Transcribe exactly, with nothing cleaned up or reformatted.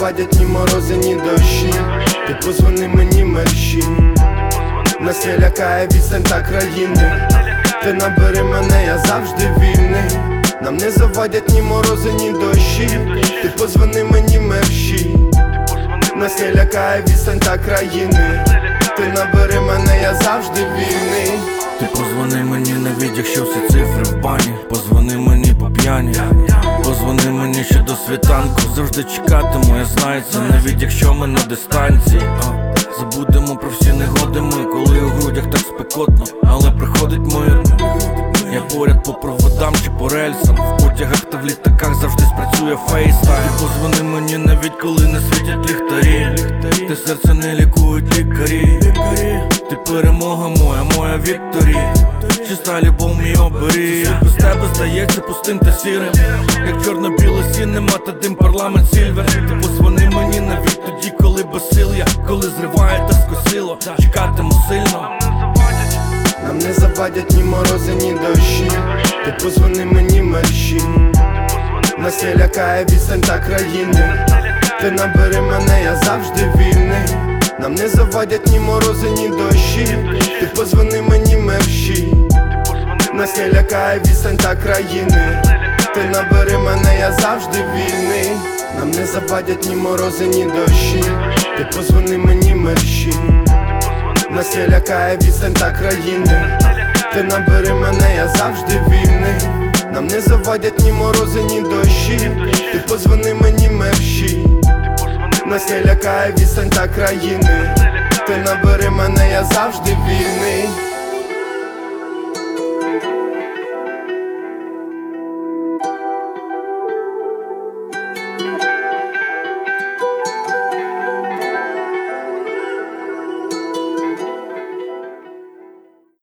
завадять ні морози, ні дощі. Ти позвони мені мерщій. Нас не лякає відстань та країни. Ти набери мене, я завжди вільний. Нам не завадять ні морози, ні дощі. Ти позвони мені мерщій. Нас не лякає відстань та країни. Ти набери мене, я завжди вільний. Ти позвони мені, навіть якщо всі цифри в бані. Позвони мені по п'яні. Позвони мені ще до світанку. Завжди чекатиму, я знаю це, навіть якщо ми на дистанції. Забудемо про всі негоди ми, коли у грудях так спекотно. Але приходить мир. Я поряд по проводам чи по рельсам. В потягах та в літаках завжди спрацює фейстайм. Ти позвони мені, навіть коли не світять ліхтарі. Ти серце не лікують лікарі. Ти перемога моя, моя вікторі. Чиста любов, мій оберіг. Світ без тебе здається пустим та сірим, як чорно-біле сінема та дим парламент сільвер. Ти позвони мені навіть тоді, коли безсил я, коли зриває та скосило. Чекатиму сильно. Нам не завадять ні морози, ні дощі. Ти позвони мені мерщій. Нас не лякає відстань та країни. Ти набери мене, я завжди вільний. Нам не завадять ні морози, ні дощі. Ти позвони мені мерщій. Нас не лякає відстань та країни. Ти набери мене, я завжди вільний. Нам не завадять ні морози, ні дощі. Ти позвони мені мерщій. Нас не лякає відстань та країни. Ти набери мене, я завжди вільний. Нам не завадять ні морози, ні дощі. Ти позвони мені мерщій. Нас не лякає відстань та країни. Ти набери мене, я завжди вільний.